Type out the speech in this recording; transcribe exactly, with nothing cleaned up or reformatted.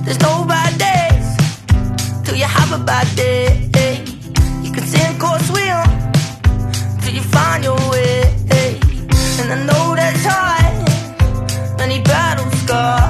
There's no bad days till you have a bad day. You can sink or swim till you find your way. And I know there's high, many battle scars.